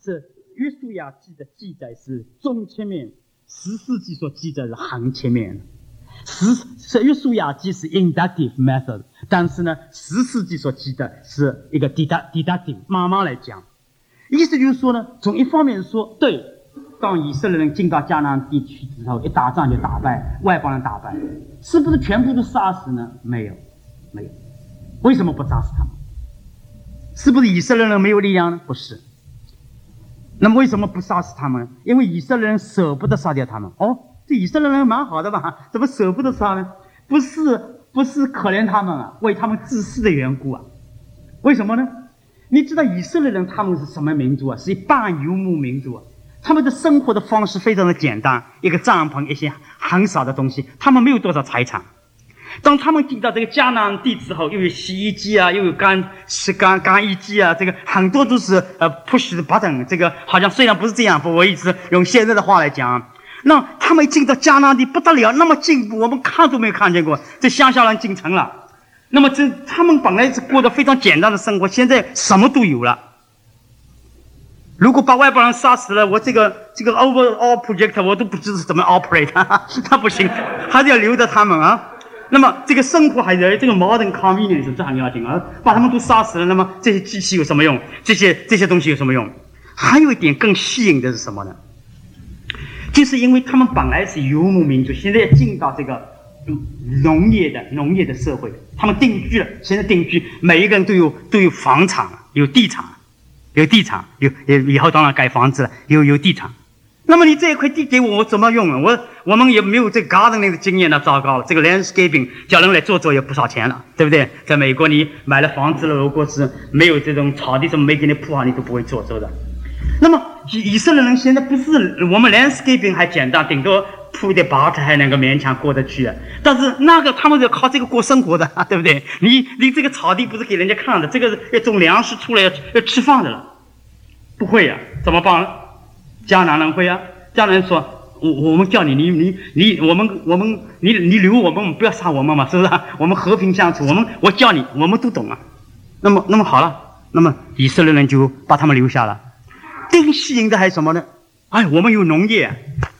是约书亚记的记载是中前面，10世纪所记载是横前面。是约书亚记是 inductive method， 但是呢10世纪所记的是一个 deductive， 慢慢来讲。意思就是说呢，从一方面说，对，当以色列人进到迦南地区之后，一打仗就打败外邦人，打败，是不是全部都杀死呢？没有。为什么不杀死他们？是不是以色列人没有力量呢？不是。那么为什么不杀死他们？因为以色列人舍不得杀掉他们。这以色列人蛮好的吧？怎么舍不得杀呢？不是可怜他们啊，为他们自私的缘故啊。为什么呢？你知道以色列人他们是什么民族啊？是半游牧民族啊。他们的生活的方式非常的简单，一个帐篷，一些很少的东西，他们没有多少财产。当他们进到这个迦南地之后，又有洗衣机啊，又有干衣机啊，这个很多都是push button， 这个好像虽然不是这样，不，我一直用现在的话来讲，那他们进到迦南地不得了，那么进步，我们看都没有看见过。这乡下人进城了，那么他们本来是过得非常简单的生活，现在什么都有了。如果把外邦人杀死了，我这个 overall project 我都不知道怎么 operate， 他不行，还是要留着他们啊。那么这个生活还是这个 modern convenience， 这很要紧啊！把他们都杀死了，那么这些机器有什么用？这些东西有什么用？还有一点更吸引的是什么呢？就是因为他们本来是游牧民族，现在进到这个农业的社会，他们定居了。现在定居，每一个人都有房产，有地产，以后当然盖房子了，有地产。那么你这一块地给我怎么用啊？我们也没有这 gardening 的经验了，糟糕了！这个 landscaping 叫人来做也不少钱了，对不对？在美国你买了房子了，如果是没有这种草地什么没给你铺好，你都不会做的。那么以色列人现在不是我们 landscaping 还简单，顶多铺一点 bark 还能够勉强过得去啊。但是他们是靠这个过生活的，对不对？你这个草地不是给人家看的，这个要种粮食出来要吃饭的了，不会呀，怎么办呢？迦南人会啊，迦南人说，我们叫你留我们不要杀我们嘛，是不是啊？我们和平相处，我叫你，我们都懂啊。那么好了，那么以色列人就把他们留下了。更吸引的还是什么呢？我们有农业啊。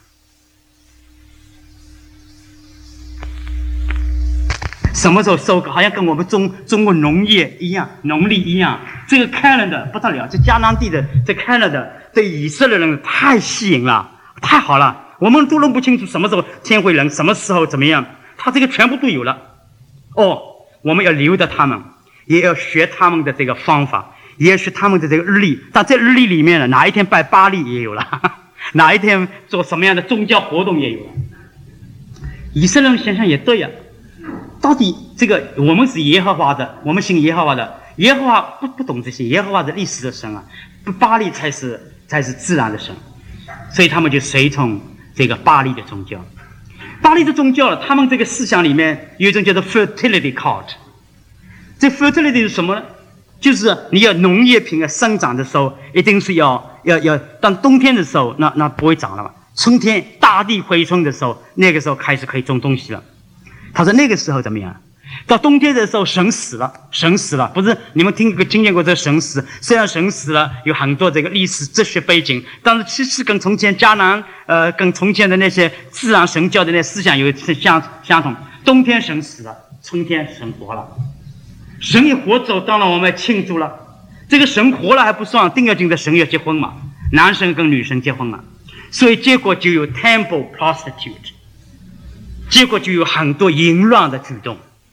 什么时候收割？好像跟我们中国农业一样，农历一样。这个 calendar 不得了，这迦南地的这 calendar 对以色列人太吸引了，太好了。我们都弄不清楚什么时候天会冷，什么时候怎么样，他这个全部都有了。我们要留着他们，也要学他们的这个方法，也要学他们的这个日历。但这日历里面呢，哪一天拜巴力也有了，哪一天做什么样的宗教活动也有了。以色列人想想也对呀。到底这个我们是耶和华的，我们信耶和华的，耶和华不懂这些，耶和华是历史的神啊，巴力才是自然的神，所以他们就随从这个巴力的宗教。巴力的宗教，他们这个思想里面有一种叫做 fertility cult。这 fertility 是什么呢？就是你要农业品生长的时候，一定是要当冬天的时候，那不会长了嘛。春天大地回春的时候，那个时候开始可以种东西了。他说那个时候怎么样？到冬天的时候神死了，不是你们听见过这神死？虽然神死了有很多这个历史哲学背景，但是其实跟从前迦南跟从前的那些自然神教的那些思想有相同。冬天神死了，春天神活了。神一活走，当然我们要庆祝了。这个神活了还不算，定要紧的神要结婚嘛，男神跟女神结婚嘛，所以结果就有 temple prostitute。结果就有很多淫乱的举动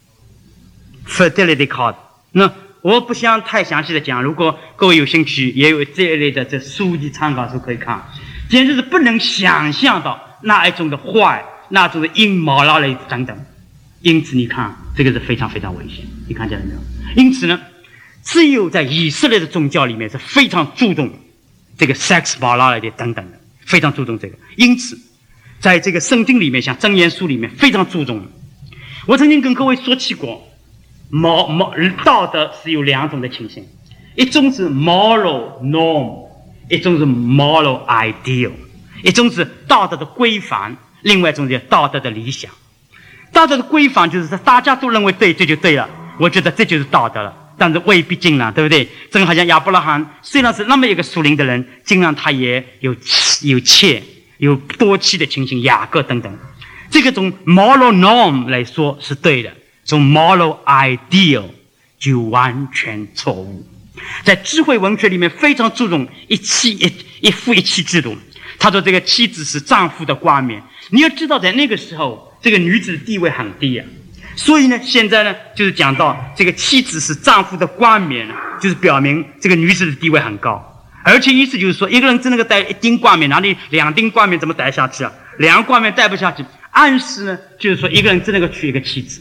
，fertility cult。那我不想太详细的讲，如果各位有兴趣，也有这一类的这书籍参考书可以看，简直是不能想象到那一种的坏，那种的阴谋那类等等。因此你看，这个是非常非常危险，你看见了没有？因此呢，只有在以色列的宗教里面是非常注重这个 sex morality 等等的，非常注重这个。因此在这个圣经里面，像箴言书里面非常注重。我曾经跟各位说起过，道德是有两种的情形，一种是 moral norm， 一种是 moral ideal， 一种是道德的规范，另外一种是道德的理想。道德的规范就是大家都认为对，这就对了，我觉得这就是道德了。 但是未必尽然，对不对？正好像亚伯拉罕虽然是那么一个属灵的人，尽然他也有妾，有多妻的情形，雅各等等。这个从 moral norm 来说是对的，从 moral ideal 就完全错误。在智慧文学里面非常注重一夫一妻制度。他说这个妻子是丈夫的冠冕。你要知道在那个时候这个女子的地位很低啊，所以呢现在呢就是讲到这个妻子是丈夫的冠冕，就是表明这个女子的地位很高。而且意思就是说，一个人只能够戴一顶冠冕，哪里2顶冠冕怎么戴下去啊？2个冠冕戴不下去，暗示呢就是说一个人只能够娶一个妻子。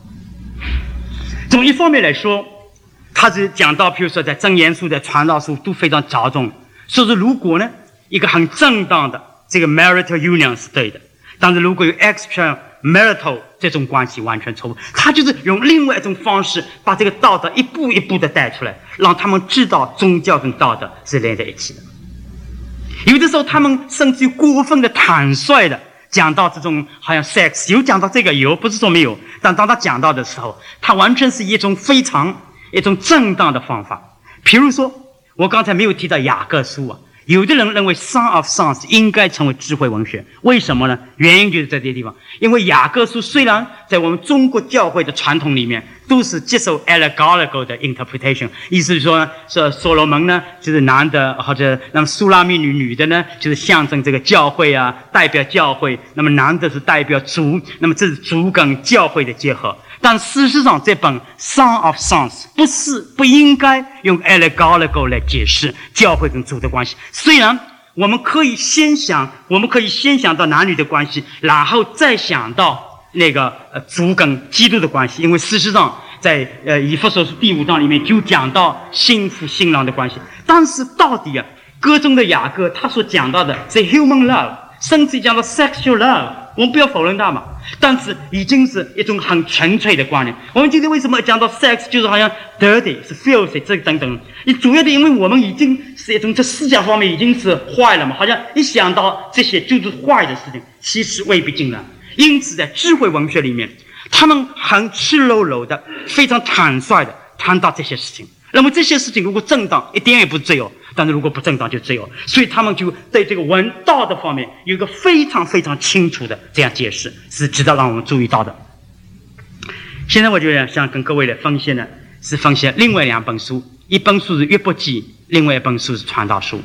从一方面来说，他是讲到比如说在箴言书在传道书都非常着重，说是如果呢一个很正当的这个 marital union 是对的，但是如果有 extramarital 这种关系完全错误。他就是用另外一种方式把这个道德一步一步的带出来，让他们知道宗教跟道德是连在一起的。有的时候他们甚至于过分的坦率的讲到这种好像 sex， 有讲到这个有，不是说没有，但当他讲到的时候，他完全是一种正当的方法。比如说我刚才没有提到雅各书啊，有的人认为 Song of Songs 应该成为智慧文学，为什么呢？原因就是在这些地方。因为雅各书虽然在我们中国教会的传统里面都是接受 allegorical 的 interpretation， 意思是说所罗门呢就是男的，或者那么苏拉密女的呢就是象征这个教会啊，代表教会，那么男的是代表主，那么这是主跟教会的结合。但事实上这本 Song of Songs 不应该用 allegorical 来解释教会跟主的关系。虽然我们可以先想到男女的关系，然后再想到那个主跟基督的关系，因为事实上在以弗所书第5章里面就讲到新妇新郎的关系。但是到底啊，歌中的雅各他所讲到的是 human love， 甚至讲到 sexual love， 我们不要否认它嘛，但是已经是一种很纯粹的观念。我们今天为什么讲到 sex 就是好像 dirty 是 filthy 这等等，主要的因为我们已经是一种在思想方面已经是坏了嘛，好像一想到这些就是坏的事情，其实未必尽然。因此在智慧文学里面，他们很赤裸裸的非常坦率的谈到这些事情。那么这些事情如果正当一点也不罪恶，但是如果不正当就罪恶，所以他们就在这个文道的方面有一个非常非常清楚的这样解释，是值得让我们注意到的。现在我就想跟各位来分析呢，是分析另外2本书，一本书是约伯记，另外一本书是传道书。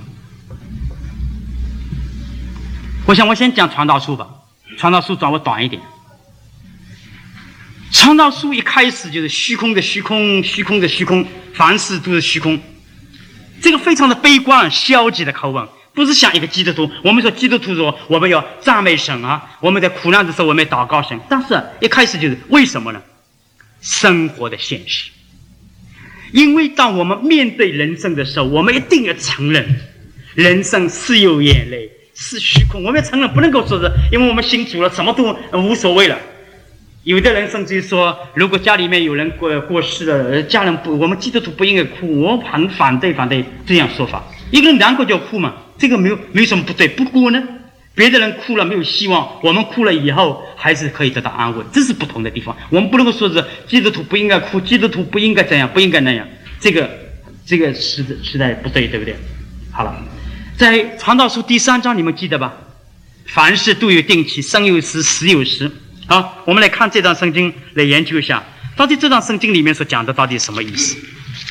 我想我先讲传道书吧，传道书稍微短一点。传道书一开始就是虚空的虚空，虚空的虚空，凡事都是虚空。这个非常的悲观消极的口吻，不是像一个基督徒。我们说基督徒说我们要赞美神啊，我们在苦难的时候我们要祷告神，但是一开始就是为什么呢？生活的现实。因为当我们面对人生的时候，我们一定要承认人生是有眼泪，是虚空。我们要承认，不能够说是因为我们信主了什么都无所谓了。有的人甚至于说，如果家里面有人过世了，家人不，我们基督徒不应该哭，我很反对这样说法。一个人难过就哭嘛，这个没有什么不对。不过呢，别的人哭了没有希望，我们哭了以后还是可以得到安慰，这是不同的地方。我们不能够说是基督徒不应该哭，基督徒不应该这样，不应该那样，这个实在不对，对不对？好了，在传道书第3章你们记得吧？凡事都有定期，生有时，死有时。好，我们来看这段圣经来研究一下，到底这段圣经里面所讲的到底什么意思？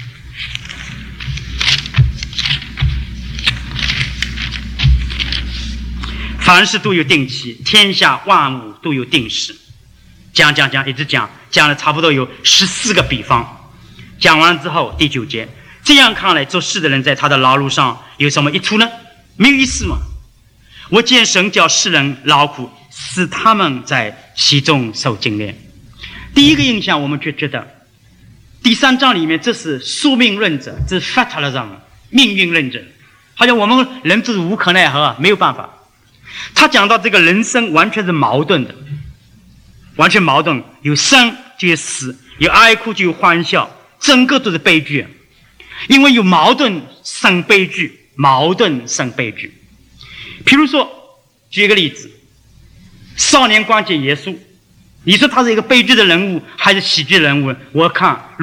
凡事都有定期，天下万物都有定时。讲一直讲了差不多有14个比方。讲完之后第9节，这样看来做事的人在他的劳碌上有什么益处呢？没有意思嘛。我见神叫世人劳苦，使他们在其中受精炼。第一个印象我们就觉得第3章里面这是宿命论者，这是 fatalism 命运论者，好像我们人就是无可奈何，没有办法。他讲到这个人生完全是矛盾的，完全矛盾，有生就有死，有哀哭就有欢笑，整个都是悲剧。因为有矛盾生悲剧，矛盾生悲剧。譬如说举一个例子，少年光接耶稣，你说他是一个悲剧的人物还是喜剧人物？我看如果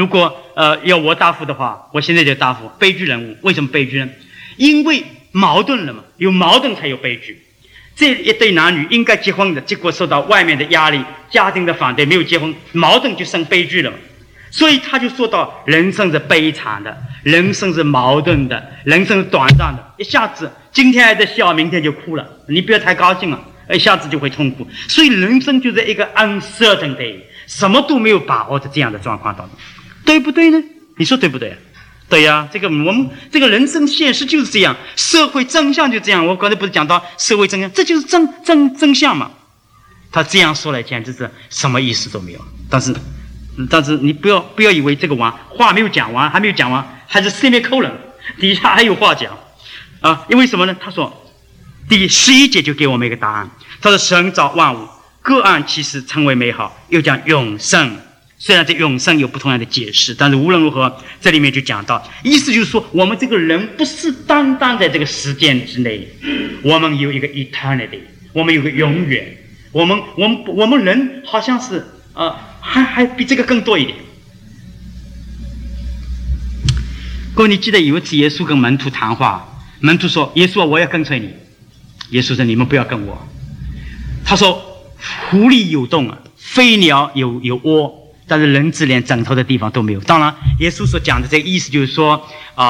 要我答复的话，我现在就答复悲剧人物。为什么悲剧呢？因为矛盾了嘛，有矛盾才有悲剧。这一对男女应该结婚的，结果受到外面的压力、家庭的反对，没有结婚，矛盾就生悲剧了嘛。所以他就说到，人生是悲惨的，人生是矛盾的，人生是短暂的。一下子今天还在笑，明天就哭了，你不要太高兴了，一下子就会痛苦。所以人生就是一个 uncertainty， 什么都没有把握的这样的状况当中，对不对呢？你说对不对？对呀，这个我们这个人生现实就是这样，社会真相就这样。我刚才不是讲到社会真相，这就是真相嘛。他这样说来，简直是什么意思都没有。但是你不要以为这个话没有讲完，还没有讲完，还是 semicolon， 底下还有话讲啊。因为什么呢？他说第11节就给我们一个答案。他说神造万物，各按其时成为美好，又讲永生。虽然这永生有不同样的解释，但是无论如何，这里面就讲到，意思就是说，我们这个人不是单单在这个时间之内，我们有一个 eternity， 我们有个永远，我们人好像是还比这个更多一点。各位，你记得有一次耶稣跟门徒谈话，门徒说：“耶稣，我要跟随你。”耶稣说：“你们不要跟我。”他说：“狐狸有洞，飞鸟有窝。”但是人子连枕头的地方都没有。当然，耶稣所讲的这个意思就是说，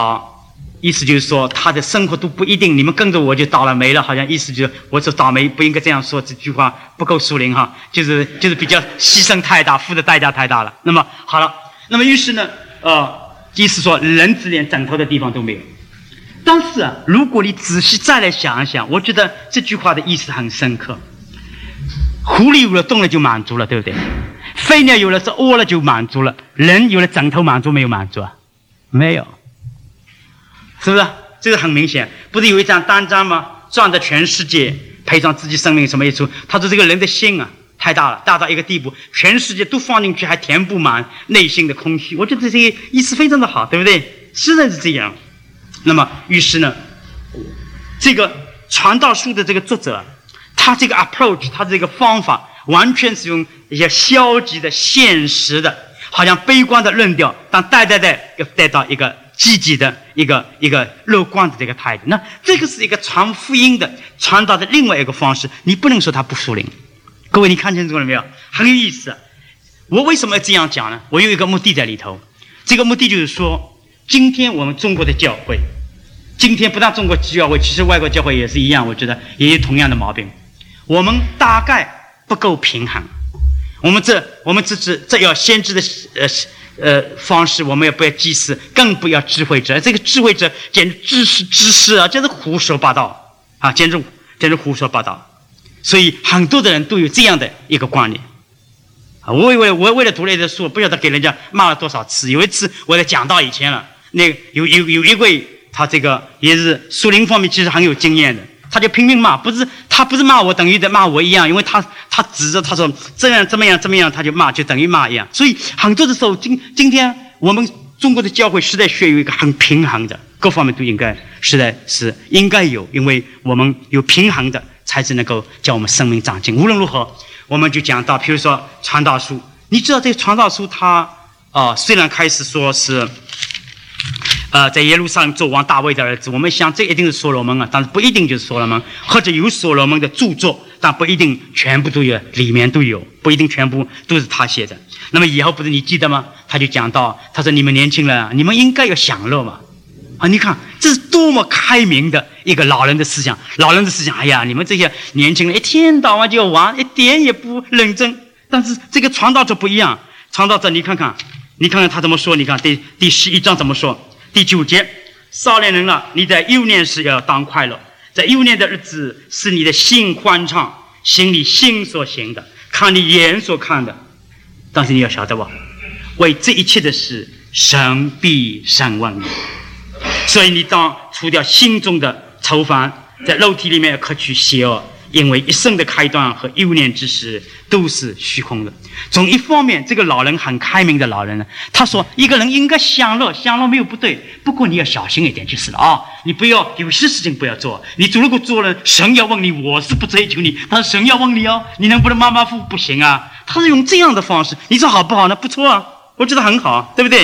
他的生活都不一定，你们跟着我就倒了霉了，好像意思就是我说倒霉不应该这样说，这句话不够属灵哈，就是比较牺牲太大，付的代价太大了。那么好了，那么于是呢，意思说人子连枕头的地方都没有。但是如果你仔细再来想一想，我觉得这句话的意思很深刻。狐狸有了洞了就满足了，对不对？飞鸟有了这窝了就满足了，人有了枕头满足没有满足啊？没有，是不是？这个很明显。不是有一张单张吗？赚的全世界，赔上自己生命什么一出？他说这个人的心太大了，大到一个地步，全世界都放进去还填不满内心的空虚。我觉得这个意思非常的好，对不对？实在是这样。那么于是呢，这个传道书的这个作者，他这个 approach， 他这个方法完全是用一些消极的、现实的，好像悲观的论调，但要带到一个积极的、一个乐观的这个态度。那这个是一个传福音的、传道的另外一个方式，你不能说它不属灵。各位，你看清楚了没有？很有意思。我为什么要这样讲呢？我有一个目的在里头。这个目的就是说，今天我们中国的教会，今天不但中国教会，其实外国教会也是一样，我觉得也有同样的毛病。我们大概不够平衡。我们这要先知的方式，我们也不要祭司，更不要智慧者。这个智慧者简直知识啊，简直胡说八道啊，简直胡说八道。所以很多的人都有这样的一个观念。我为了读了一本书，不晓得给人家骂了多少次。有一次我在讲道以前了，那有一位他这个也是属灵方面其实很有经验的，他就拼命骂，他不是骂我，等于在骂我一样，因为他指着他说这样怎么样，他就骂，就等于骂一样。所以很多的时候，今天我们中国的教会实在需要有一个很平衡的，各方面都应该实在是应该有，因为我们有平衡的，才是能够叫我们生命长进。无论如何，我们就讲到，比如说传道书，你知道这个传道书它虽然开始说是在耶路撒冷做王大卫的儿子，我们想这一定是所罗门啊，但是不一定就是所罗门，或者有所罗门的著作，但不一定全部都有，里面都有，不一定全部都是他写的。那么以后不是你记得吗？他就讲到，他说你们年轻人，你们应该要享乐嘛。你看这是多么开明的一个老人的思想。哎呀，你们这些年轻人一天到晚就要玩，一点也不认真。但是这个传道者不一样，传道者你看看他怎么说。你看第11章怎么说？第9节，少年人了，你在幼年时要当快乐，在幼年的日子使你的心欢畅，行你心所行的，看你眼所看的。但是你要晓得为这一切的事，神必审问你。所以你当除掉心中的愁烦，在肉体里面可取邪恶，因为一生的开端和幼年之时都是虚空的。从一方面，这个老人很开明的老人呢，他说一个人应该享乐没有不对，不过你要小心一点就是了你不要有些事情不要做，你如果做了，神要问你，我是不追求你，但是神要问你你能不能马马虎不行啊？他是用这样的方式，你说好不好呢？不错啊，我觉得很好，对不对？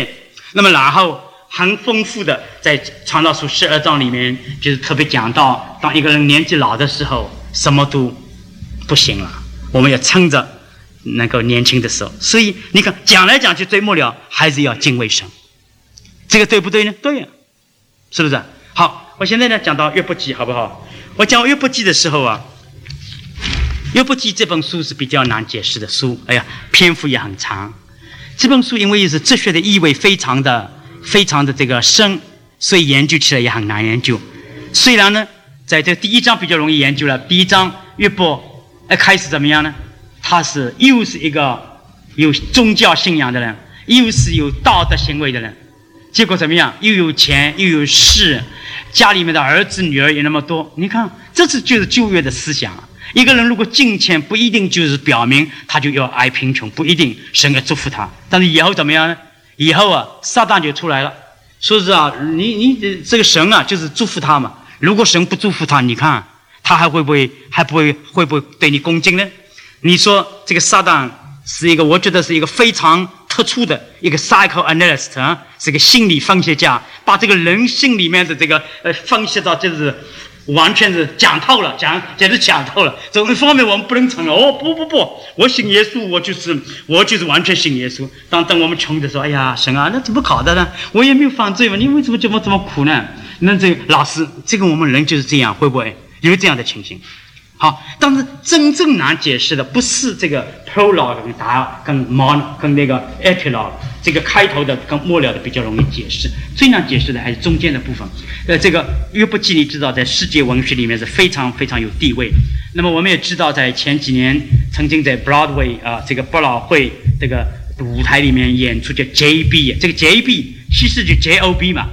那么然后很丰富的在传道书12章里面，就是特别讲到，当一个人年纪老的时候，什么都不行了，我们要撑着能够年轻的时候。所以你看，讲来讲去最末了还是要敬畏神，这个对不对呢？对呀，是不是？好，我现在呢讲到约伯记，好不好？我讲约伯记的时候啊，约伯记这本书是比较难解释的书，哎呀，篇幅也很长。这本书因为是哲学的意味非常的这个深，所以研究起来也很难研究。虽然呢，在这第一章比较容易研究了。第一章约伯开始怎么样呢？他又是一个有宗教信仰的人，又是有道德行为的人，结果怎么样？又有钱又有势，家里面的儿子女儿也那么多。你看，这就是旧约的思想啊。一个人如果敬虔，不一定就是表明他就要挨贫穷，不一定神要祝福他。但是以后怎么样呢？以后啊，撒旦就出来了，说是啊，你这个神啊，就是祝福他嘛。如果神不祝福他，你看他会不会对你恭敬呢？你说这个撒旦是一个，我觉得是一个非常特殊的一个 psychoanalyst 啊，是个心理分析家，把这个人性里面的这个分析到就是完全是讲透了，简直讲透了。这一方面我们不能承认，不，我信耶稣，我就是完全信耶稣。当我们穷的时候，哎呀，神啊，那怎么搞的呢？我也没有犯罪嘛，你为什么这么苦呢？那这个老师，这个我们人就是这样，会不会有这样的情形？好，但是真正难解释的不是这个 prologue 跟那个 epilogue， 这个开头的跟末了的比较容易解释，最难解释的还是中间的部分。这个约伯记你知道在世界文学里面是非常非常有地位。那么我们也知道，在前几年曾经在 Broadway 这个百老汇这个舞台里面演出叫 JB， 这个 JB 其实就 JOB 嘛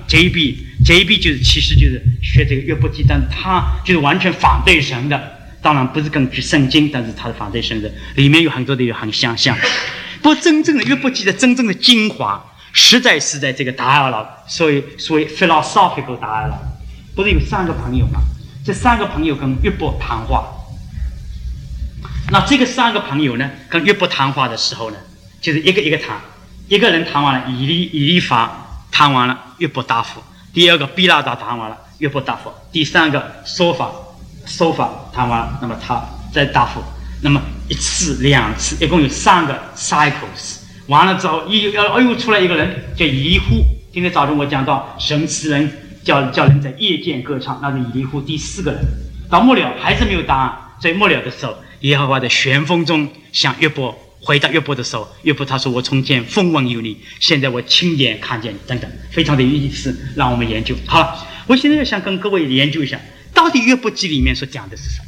，JB 就是其实就是学这个约伯记，但是他就是完全反对神的。当然不是根据圣经，但是他是反对神的，里面有很多的有很相像。不过真正的约伯记的真正的精华，实在是在这个达尔劳，所谓 philosophical 达尔劳。不是有3个朋友吗？这3个朋友跟约伯谈话。那这个3个朋友呢，跟约伯谈话的时候呢，就是一个一个谈，一个人谈完了，以利法谈完了，约伯答复；第二个毕拉达谈完了，约伯答复；第3个说法谈完了，那么他再答复。那么1次2次，一共有3个 cycles。完了之后，又出来一个人叫以利户。今天早上我讲到神赐人叫人在夜间歌唱，那是以利户。第4个人到末了还是没有答案，所以末了的时候，耶和华在旋风中向约伯回答约伯的时候，约伯他说：“我从前风闻有你，现在我亲眼看见你。”等等，非常的有意思，让我们研究。好了，我现在想跟各位研究一下，到底约伯记里面所讲的是什么？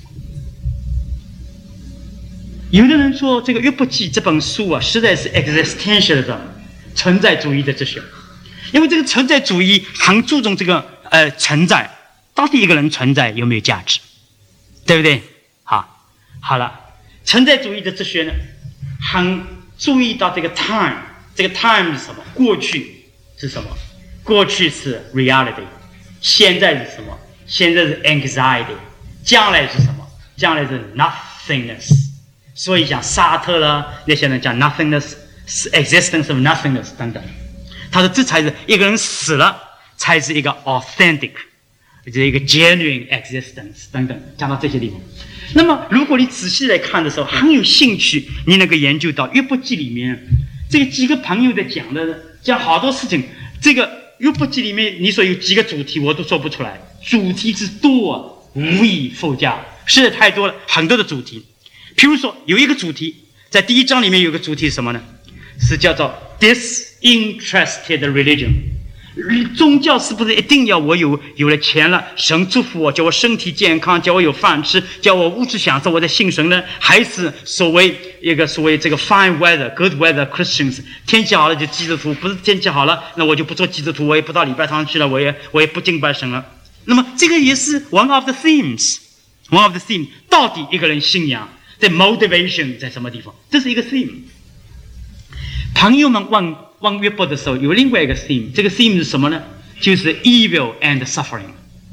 有的人说，这个约伯记这本书啊，实在是 existentialism 存在主义的哲学，因为这个存在主义很注重这个存在，到底一个人存在有没有价值，对不对？好了，存在主义的哲学呢，很注意到这个 time， 这个 time 是什么？过去是什么？过去是 reality， 现在是什么？现在是 anxiety， 将来是什么？将来是 nothingness。所以讲沙特了，那些人讲 nothingness， existence of nothingness 等等。他说这才是一个人死了才是一个 authentic， 就是一个 genuine existence 等等，讲到这些地方。那么如果你仔细来看的时候，很有兴趣，你能够研究到约伯记里面这个几个朋友在讲好多事情。这个约伯记里面你说有几个主题我都说不出来，主题之多啊，无以复加，实在太多了，很多的主题。譬如说有一个主题，在第1章里面有个主题是什么呢？是叫做 disinterested religion。宗教是不是一定要我有了钱了，神祝福我，叫我身体健康，叫我有饭吃，叫我物质享受，我在信神呢？还是所谓这个 fine weather good weather Christians， 天气好了就基督徒，不是天气好了那我就不做基督徒，我也不到礼拜堂去了，我也不敬拜神了。那么这个也是 one of the themes， 到底一个人信仰的 motivation 在什么地方？这是一个 theme。朋友们问约伯的时候，有另外一个 theme， 这个 theme 是什么呢？就是 evil and suffering。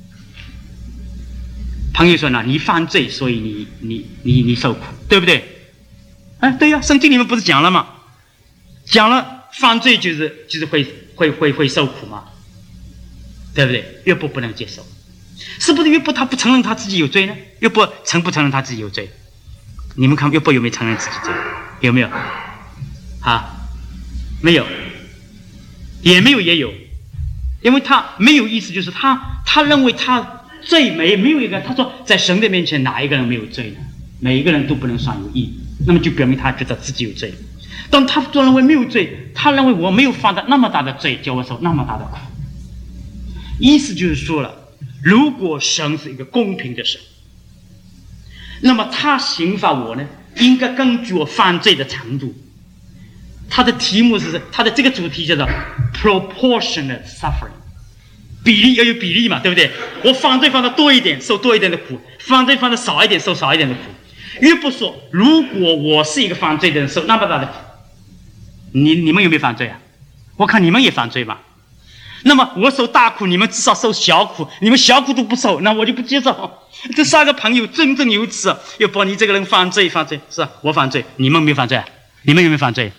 朋友说呢，你犯罪，所以你受苦，对不对？对呀，圣经里面不是讲了吗？讲了犯罪就是会受苦吗？对不对？约伯不能接受，是不是约伯他不承认他自己有罪呢？约伯承不承认他自己有罪？你们看约伯有没有承认自己罪？有没有？没有，也没有，也有，因为他没有意思，就是他认为他罪没有一个，他说在神的面前哪一个人没有罪呢？每一个人都不能算有义，那么就表明他觉得自己有罪。当他认为没有罪，他认为我没有犯的那么大的罪，叫我受那么大的苦。意思就是说了，如果神是一个公平的神，那么他刑罚我呢，应该根据我犯罪的程度。他的题目是，他的这个主题叫做 proportionate suffering， 比例要有比例嘛，对不对？我犯罪犯的多一点，受多一点的苦；犯罪犯的少一点，受少一点的苦。约伯说，如果我是一个犯罪的人，受那么大的苦，你们有没有犯罪啊？我看你们也犯罪吧。那么我受大苦，你们至少受小苦，你们小苦都不受，那我就不接受。这三个朋友真正有此，约伯你这个人犯罪，是啊，我犯罪，你们没有犯罪啊？你们有没有犯罪？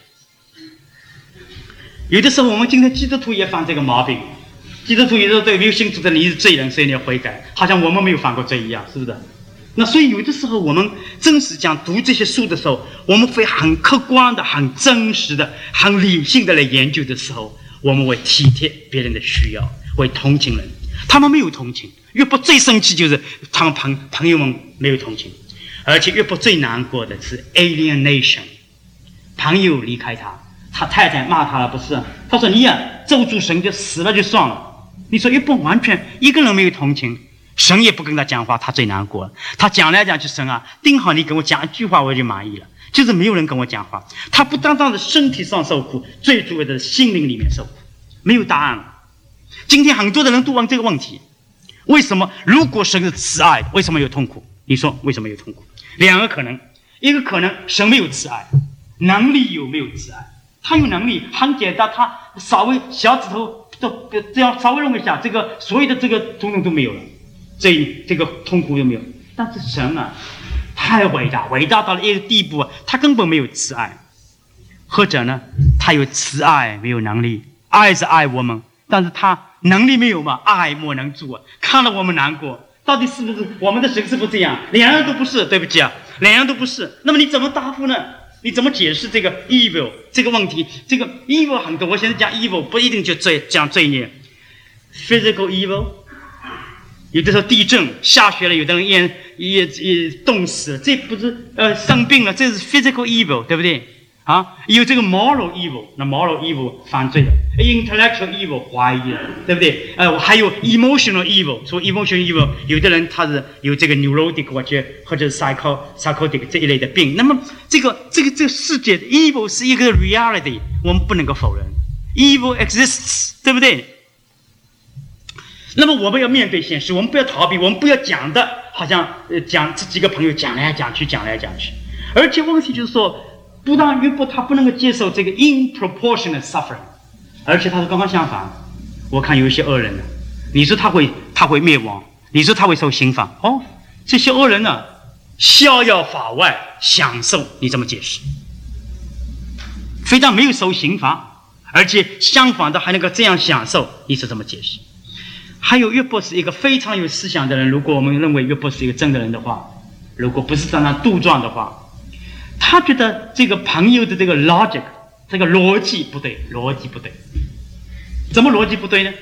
有的时候我们今天基督徒也犯这个毛病，基督徒有的时候对没有信主的你是罪人，所以你要悔改，好像我们没有犯过罪一样，是不是？那所以有的时候我们真是讲读这些书的时候，我们会很客观的、很真实的、很理性的来研究的时候，我们会体贴别人的需要，会同情人。他们没有同情，约伯最生气就是他们朋友们没有同情，而且约伯最难过的是 alienation， 朋友离开他，他太太骂他了，不是？他说你咒诅神就死了就算了。你说约伯完全一个人没有同情，神也不跟他讲话，他最难过了。他讲来讲去，神啊，定好你跟我讲一句话我就满意了，就是没有人跟我讲话。他不单单的身体上受苦，最主要的心灵里面受苦，没有答案了。今天很多的人都问这个问题，为什么如果神是慈爱，为什么有痛苦？你说为什么有痛苦？两个可能，一个可能神没有慈爱，能力有没有慈爱？他有能力很简单，他稍微小指头都这样稍微弄一下，这个所有的这个统统都没有了，这个痛苦有没有？但是神啊，太伟大，伟大到了一个地步，他根本没有慈爱，或者呢，他有慈爱没有能力，爱是爱我们，但是他能力没有嘛，爱莫能助啊，看了我们难过。到底是不是我们的神是不是这样？两样都不是，对不起啊，两样都不是。那么你怎么答复呢？你怎么解释这个 evil 这个问题？这个 evil 很多，我现在讲 evil 不一定就讲罪孽 ，physical evil， 有的时候地震下雪了，有的人也冻死了，这不是生病了，这是 physical evil， 对不对？有这个 moral evil， 那 moral evil 犯罪了 ，intellectual evil 怀疑了，对不对？还有 emotional evil， 说 emotional evil， 有的人他是有这个 neurotic 或者 psychotic 这一类的病。那么这个世界的 evil 是一个 reality， 我们不能够否认 ，evil exists， 对不对？那么我们要面对现实，我们不要逃避，我们不要讲的好像讲这几个朋友讲来讲去，而且问题就是说。不但约伯他不能够接受这个 in-proportionate suffering， 而且他是刚刚相反。我看有一些恶人呢，你说他会灭亡，你说他会受刑罚，这些恶人呢逍遥法外享受，你怎么解释？非但没有受刑罚，而且相反的还能够这样享受，你是怎么解释？还有约伯是一个非常有思想的人，如果我们认为约伯是一个真的人的话，如果不是在那杜撰的话，他觉得这个朋友的这个 logic， 这个逻辑不对。怎么逻辑不对呢？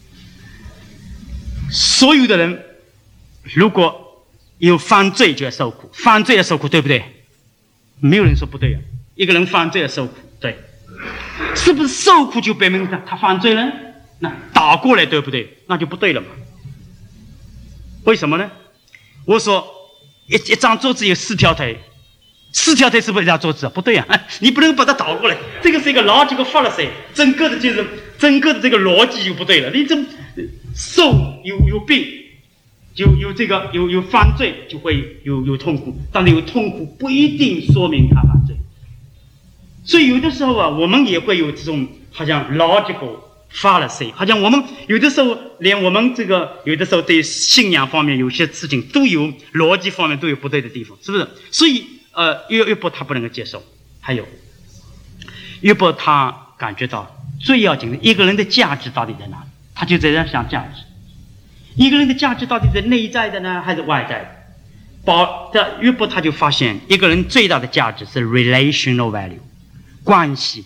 所有的人如果有犯罪就要受苦，犯罪要受苦，对不对？没有人说不对啊。一个人犯罪要受苦，对，是不是受苦就表明他犯罪了？那倒过来对不对？那就不对了嘛。为什么呢？我说一张桌子有4条腿。4条腿是不是一张桌子？不对啊，你不能把它倒过来，这个是一个 logical fallacy， 整个的这个逻辑就不对了。你这受有病，就有这个有犯罪，就会有痛苦，但是有痛苦不一定说明他犯罪。所以有的时候我们也会有这种好像 logical fallacy， 好像我们有的时候连我们这个有的时候对信仰方面有些事情都有逻辑方面都有不对的地方，是不是？所以约伯他不能够接受。还有约伯他感觉到最要紧的一个人的价值到底在哪里，他就在这想价值。一个人的价值到底是内在的呢，还是外在的？约伯他就发现，一个人最大的价值是 relational value， 关系。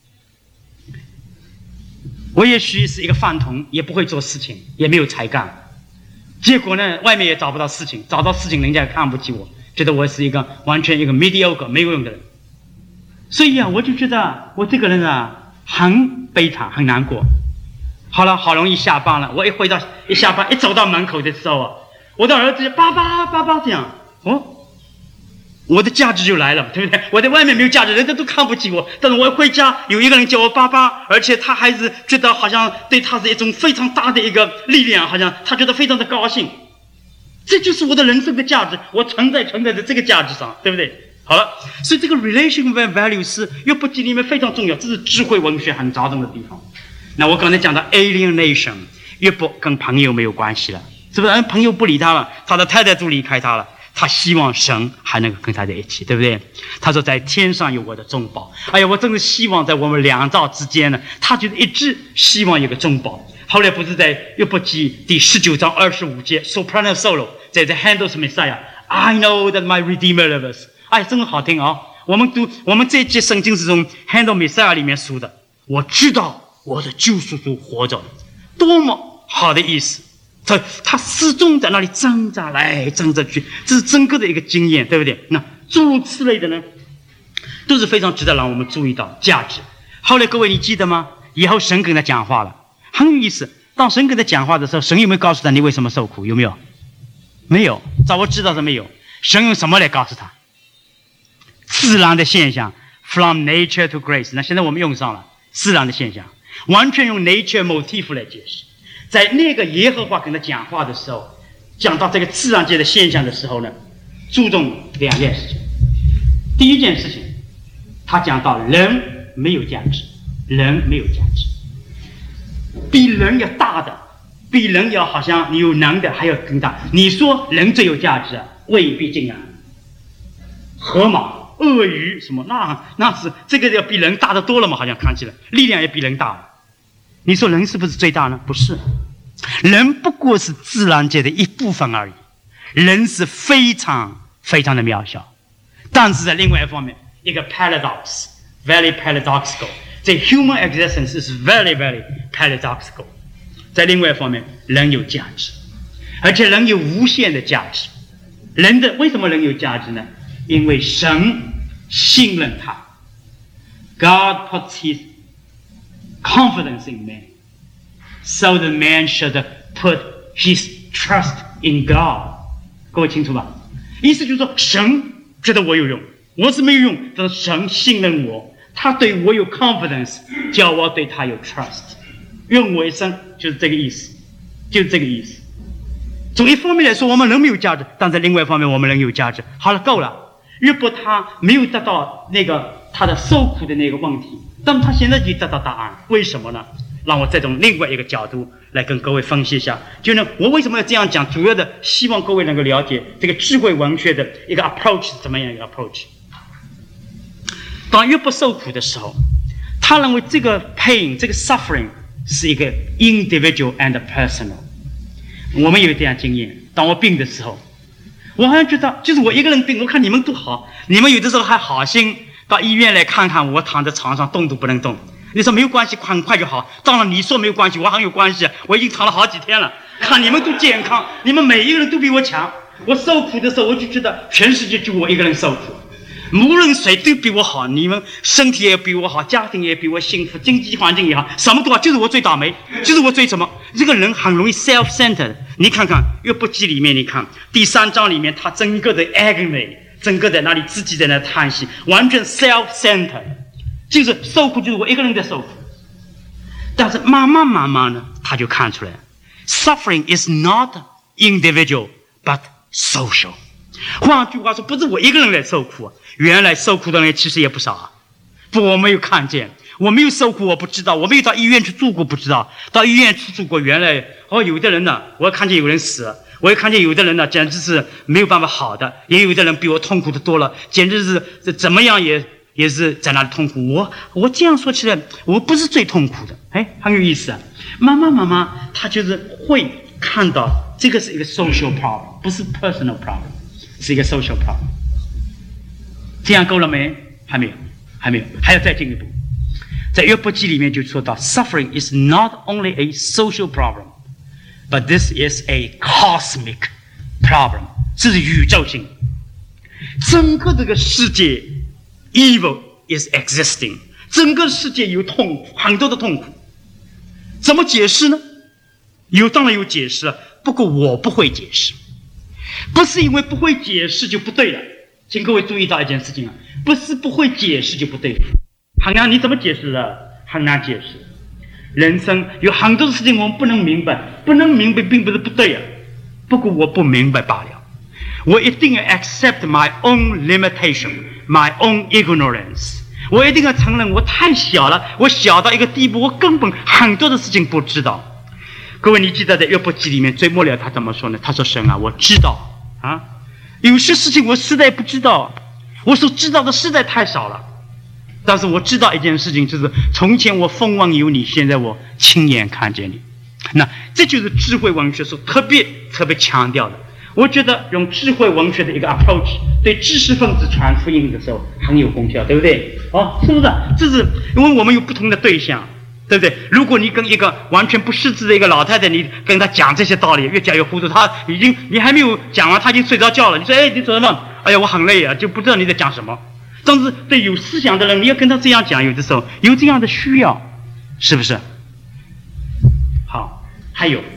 我也许是一个饭桶，也不会做事情，也没有才干，结果呢，外面也找不到事情，找到事情人家也看不起我，觉得我是一个完全一个 mediocre 没有用的人。所以啊，我就觉得我这个人啊，很悲惨，很难过。好了，好容易下班了，我一下班一走到门口的时候啊，我的儿子就爸爸爸爸这样，我的价值就来了，对不对？我在外面没有价值，人家都看不起我，但是我回家有一个人叫我爸爸，而且他还是觉得好像对他是一种非常大的一个力量，好像他觉得非常的高兴。这就是我的人生的价值，我存在在这个价值上，对不对？好了，所以这个 relational value 是约伯记里面非常重要，这是智慧文学很着重的地方。那我刚才讲到 alienation， 约伯跟朋友没有关系了，是不是？朋友不理他了，他的太太都离开他了，他希望神还能够跟他在一起，对不对？他说在天上有我的中保，哎呀，我真的希望在我们两造之间呢，他就一直希望有个中保。后来不是在约伯记第19章25节 soprano solo， 在 The Handel's Messiah， I know that my Redeemer lives， 哎，真好听啊！我们这节圣经是从 Handel Messiah 里面书的，我知道我的救赎主活着，多么好的意思！他始终在那里挣扎来挣扎去，这是整个的一个经验，对不对？那诸如此类的呢，都是非常值得让我们注意到价值。后来各位你记得吗？以后神跟他讲话了，很有意思。当神跟他讲话的时候，神有没有告诉他你为什么受苦？有没有？没有，照我知道是没有。神用什么来告诉他？自然的现象 ，from nature to grace。那现在我们用上了自然的现象，完全用 nature motif 来解释。在那个耶和华跟他讲话的时候，讲到这个自然界的现象的时候呢，注重两件事情。第一件事情，他讲到人没有价值，人没有价值，比人要大的，比人要好像你有能的还要更大。你说人最有价值啊，未必尽然。河马、鳄鱼什么，那是这个要比人大得多了嘛？好像看起来力量也比人大了。你说人是不是最大呢？不是，人不过是自然界的一部分而已，人是非常非常的渺小。但是在另外一方面，一个 paradox very paradoxical， 这 human existence is very very paradoxical。 在另外一方面，人有价值，而且人有无限的价值。为什么人有价值呢？因为神信任他。 God puts his confidence in man, so the man should put his trust in God。 各位清楚吧？意思就是说，神觉得我有用，我是没有用，但是神信任我，他对我有 confidence， 叫我对他有 trust， 用我一生，就是这个意思，就是这个意思。从一方面来说，我们人没有价值，但在另外一方面，我们人有价值。好了，够了。约伯他没有得到那个他的受苦的那个问题，但他现在就得到答案，为什么呢？让我再从另外一个角度来跟各位分析一下。就呢，我为什么要这样讲？主要的希望各位能够了解这个智慧文学的一个 approach 是怎么样一个 approach。当约伯受苦的时候，他认为这个 pain 这个 suffering 是一个 individual and personal。我们有这样经验，当我病的时候，我好像觉得就是我一个人病，我看你们都好，你们有的时候还好心到医院来看看我，躺在床上动都不能动。你说没有关系，很快就好。当然你说没有关系，我很有关系，我已经躺了好几天了。看你们都健康，你们每一个人都比我强。我受苦的时候，我就觉得全世界就我一个人受苦，无论谁都比我好，你们身体也比我好，家庭也比我幸福，经济环境也好，什么都好，就是我最倒霉，就是我最什么。这个人很容易 self-centered。你看看约伯记里面，你看第3章里面，他整个的 agony， 整个在那里自己在那叹息，完全 self-centered， 就是受苦就是我一个人在受苦。但是慢慢呢，他就看出来 ，suffering is not individual but social。换句话说，不是我一个人来受苦，原来受苦的人其实也不少啊。不，我没有看见，我没有受苦，我不知道，我没有到医院去住过，不知道。到医院去住过，原来有的人呢，我看见有人死了，我也看见有的人呢，简直是没有办法好的，也有的人比我痛苦的多了，简直是怎么样也也是在那里痛苦。我这样说起来，我不是最痛苦的，很有意思啊。妈妈，她就是会看到这个是一个 social problem， 不是 personal problem， 是一个 social problem。这样够了没？还没有，还要再进一步。在约伯记里面就说到 ，suffering is not only a social problem，but this is a cosmic problem， 这是宇宙性。整个这个世界 ，evil is existing， 整个世界有痛苦，很多的痛苦。怎么解释呢？当然有解释了，不过我不会解释，不是因为不会解释就不对了。请各位注意到一件事情啊，不是不会解释就不对了。很难，你怎么解释了？很难解释。人生有很多的事情我们不能明白，并不是不对啊。不过我不明白罢了。我一定要 accept my own limitation, my own ignorance。我一定要承认我太小了，我小到一个地步，我根本很多的事情不知道。各位，你记得在约伯记里面最末了他怎么说呢？他说：“神啊，我知道啊，有些事情我实在不知道，我所知道的实在太少了。但是我知道一件事情，就是从前我风望有你，现在我亲眼看见你。那这就是智慧文学所特别强调的。我觉得用智慧文学的一个 approach 对知识分子传福音的时候很有功效，对不对？是不是？这是因为我们有不同的对象，对不对？如果你跟一个完全不识字的一个老太太，你跟她讲这些道理，越讲越糊涂，你还没有讲完，她已经睡着觉了。你说，你做什么？哎呀，我很累啊，就不知道你在讲什么。但是对有思想的人，你要跟他这样讲，有的时候有这样的需要，是不是？好，还有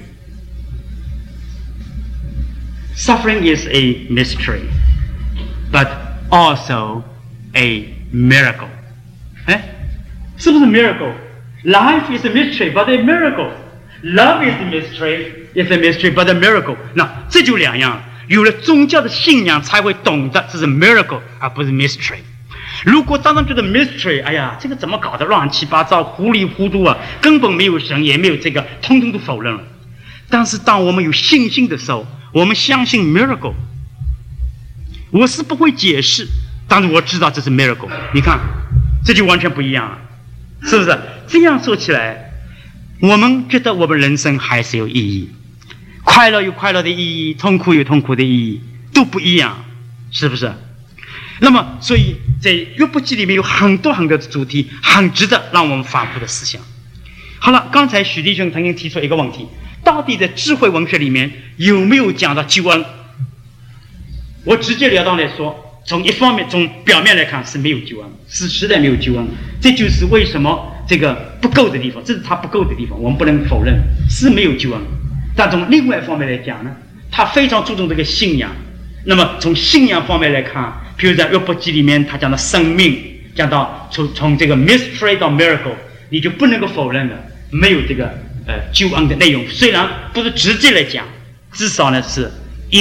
，suffering is a mystery, but also a miracle。是不是 miracle？Life is a mystery, but a miracle. Love is a mystery, but a miracle. 那这就两样，有了宗教的信仰才会懂得这是 miracle 而不是 mystery。如果当然觉得 mystery， 哎呀，这个怎么搞得乱七八糟、糊里糊涂啊，根本没有神，也没有这个，通通都否认了。但是当我们有信心的时候，我们相信 miracle。我是不会解释，但是我知道这是 miracle。你看，这就完全不一样了，是不是？这样说起来，我们觉得我们人生还是有意义，快乐有快乐的意义，痛苦有痛苦的意义，都不一样，是不是？那么，所以在约伯记里面有很多的主题，很值得让我们反复的思想。好了，刚才许弟兄曾经提出一个问题，到底在智慧文学里面有没有讲到救恩？我直截了当来说，从一方面，从表面来看是没有救恩，是实在没有救恩。这就是为什么这个不够的地方，这是他不够的地方，我们不能否认是没有救恩。但从另外一方面来讲呢，他非常注重这个信仰。那么从信仰方面来看，比如在约伯记里面，他讲到生命，讲到从这个 mystery 到 miracle， 你就不能够否认了，没有这个救恩的内容。虽然不是直接来讲，至少呢是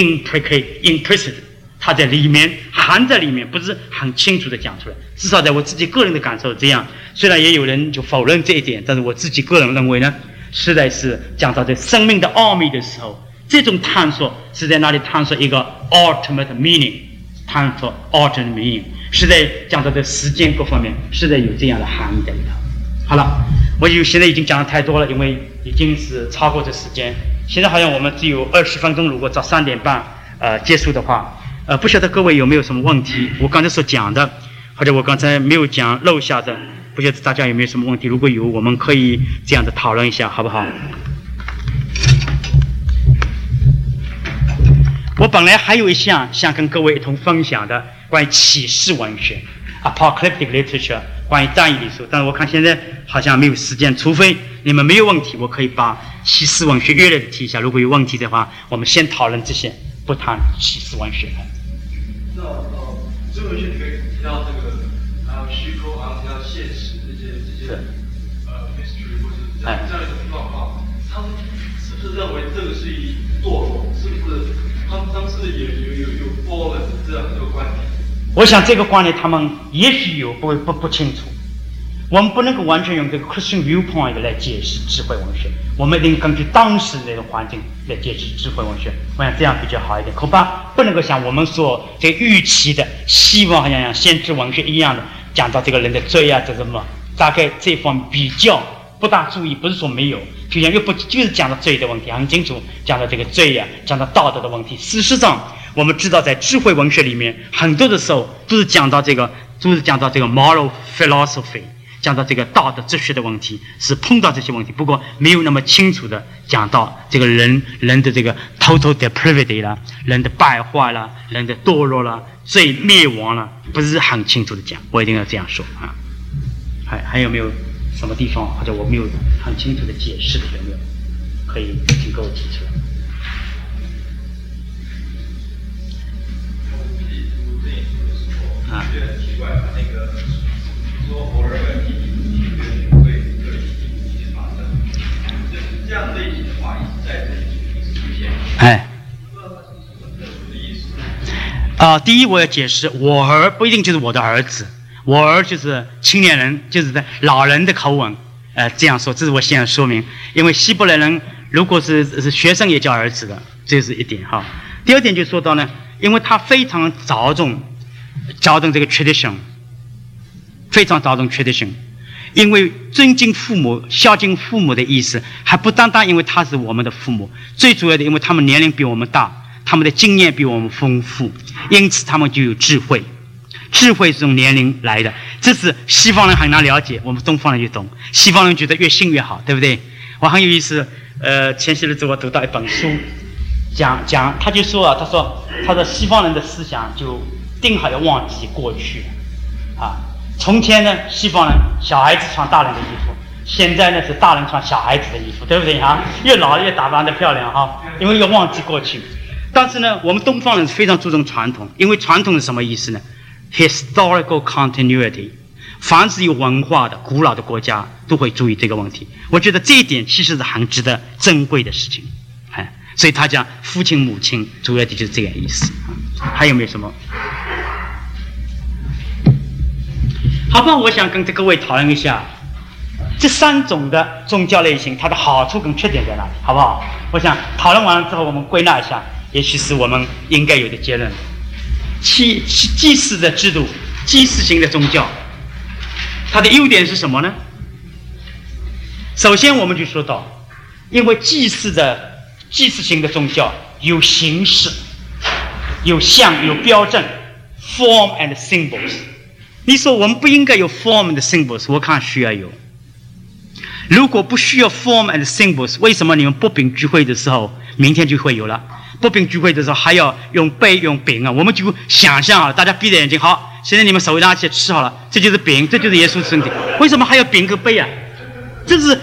implicit， 它在里面含在里面，不是很清楚的讲出来。至少在我自己个人的感受这样。虽然也有人就否认这一点，但是我自己个人认为呢，实在是讲到这生命的奥秘的时候，这种探索是在那里探索一个 ultimate meaning， 探索 ultimate meaning， 是在讲到这时间各方面，是在有这样的含义在里头。好了，我现在已经讲的太多了，因为已经是超过这时间。现在好像我们只有20分钟，如果到3点半结束的话，不晓得各位有没有什么问题？我刚才所讲的，或者我刚才没有讲漏下的，不晓得大家有没有什么问题？如果有，我们可以这样的讨论一下，好不好？我本来还有一项想跟各位一同分享的，关于启示文学 （apocalyptic literature）， 关于但以理书，但是我看现在好像没有时间，除非你们没有问题，我可以把启示文学约略的提一下。如果有问题的话，我们先讨论这些，不谈启示文学。 那智慧文学里面提到这个，还有虚构，还有提到现实这些mystery 或者这样一种状况，他们是不是认为这个是一作风？是不是？他们是有 fallen 这样一个观点。 我想这个观念他们也许有，不清楚。我们不能够完全用这个 Christian viewpoint 来解释智慧文学，我们一定根据当时的那种环境来解释智慧文学。我想这样比较好一点，恐怕不能够像我们所这个预期的，希望好像先知文学一样的， 讲到这个人的罪啊，这什么，大概这方面比较不大注意，不是说没有，就像又不就是讲到罪的问题，很清楚讲到这个罪呀，讲到道德的问题。事实上，我们知道在智慧文学里面，很多的时候都是讲到这个 moral philosophy， 讲到这个道德哲学的问题，是碰到这些问题，不过没有那么清楚的讲到这个人的这个 total depravity 啦，人的败坏啦，人的堕落啦，罪灭亡了，不是很清楚的讲，我一定要这样说啊。还有没有什么地方或者我没有很清楚的解释的，有没有可以请给我提出来？ 我觉得很奇怪，那个说偶尔问题会个体一直发生，就是这样类型的话一直在这里出现。不知道它是什么特殊的意思。 第一我要解释，我儿不一定就是我的儿子，我儿就是青年人，就是在老人的口吻，这样说，这是我现在说明。因为希伯来人如果是学生也叫儿子的，这是一点哈。第二点就说到呢，因为他非常着重这个 tradition， 非常着重 tradition， 因为尊敬父母、孝敬父母的意思，还不单单因为他是我们的父母，最主要的因为他们年龄比我们大，他们的经验比我们丰富，因此他们就有智慧。智慧是从年龄来的，这是西方人很难了解，我们东方人就懂。西方人觉得越信越好，对不对？我很有意思，前些日子我读到一本书，讲他就说他说西方人的思想就定好要忘记过去啊。从前呢，西方人小孩子穿大人的衣服，现在呢是大人穿小孩子的衣服，对不对啊？越老了越打扮得漂亮哈，因为要忘记过去。但是呢，我们东方人是非常注重传统，因为传统是什么意思呢？ Historical continuity， 凡是有文化的古老的国家都会注意这个问题。我觉得这一点其实是很值得珍贵的事情，所以他讲父亲母亲主要的就是这个意思。还有没有什么？好吧，我想跟各位讨论一下这三种的宗教类型，它的好处跟缺点在哪里，好不好？我想讨论完了之后，我们归纳一下，也许是我们应该有的结论。祭祀的制度，祭祀型的宗教，它的优点是什么呢？首先我们就说到，因为祭祀型的宗教有形式、有像、有标证 form and symbols。你说我们不应该有 form and symbols， 我看需要有。如果不需要 form and symbols， 为什么你们不饼聚会的时候明天就会有了？不饼聚会的时候还要用杯用饼啊？我们就想象啊，大家闭着眼睛，好，现在你们手拿起来吃好了，这就是饼，这就是耶稣身体。为什么还要饼和杯啊？这是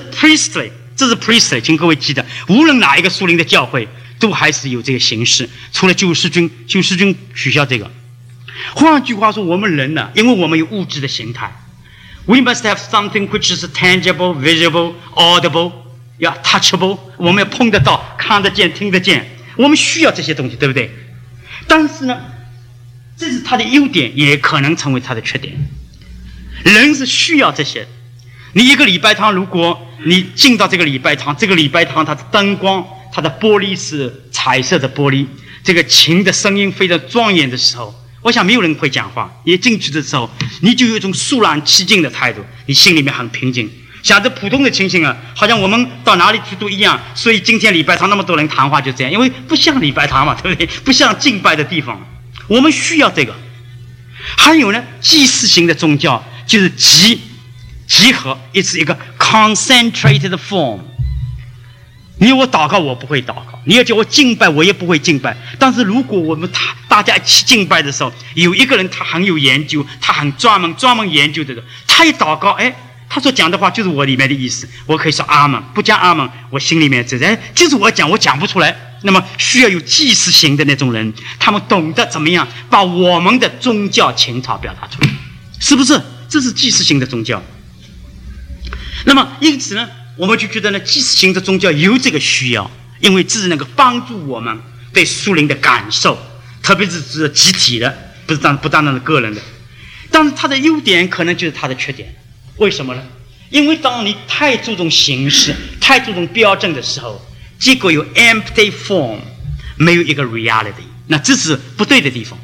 priestly， 请各位记得，无论哪一个属灵的教会，都还是有这个形式。除了救世军取消这个。换句话说，我们人呢，因为我们有物质的形态。We must have something which is tangible, visible, audible, touchable. 我们要碰得到、看得见、听得见。我们需要这些东西，对不对？但是呢，这是它的优点，也可能成为它的缺点。人是需要这些。你一个礼拜堂，如果你进到这个礼拜堂，这个礼拜堂它的灯光、它的玻璃是彩色的玻璃，这个琴的声音非常庄严的时候，我想没有人会讲话。一进去的时候，你就有一种肃然起敬的态度，你心里面很平静。像这普通的情形啊，好像我们到哪里去都一样。所以今天礼拜堂那么多人谈话就这样，因为不像礼拜堂嘛，对不对？不像敬拜的地方，我们需要这个。还有呢，祭祀型的宗教就是集合，也是一个 concentrated form。你要我祷告，我不会祷告；你要叫我敬拜，我也不会敬拜。但是如果我们大家一起敬拜的时候，有一个人他很有研究，他很专门研究这个，他一祷告，他所讲的话就是我里面的意思，我可以说阿们，不讲阿们，我心里面就是我讲不出来。那么需要有祭祀型的那种人，他们懂得怎么样把我们的宗教情操表达出来，是不是？这是祭祀型的宗教。那么因此呢，我们就觉得呢，祭祀型的宗教有这个需要，因为这是能够帮助我们对属灵的感受，特别是指集体的，不单单是个人的。但是它的优点可能就是它的缺点。为什么呢？因为当你太注重形式、太注重标证的时候，结果有 empty form， 没有一个 reality， 那这是不对的地方。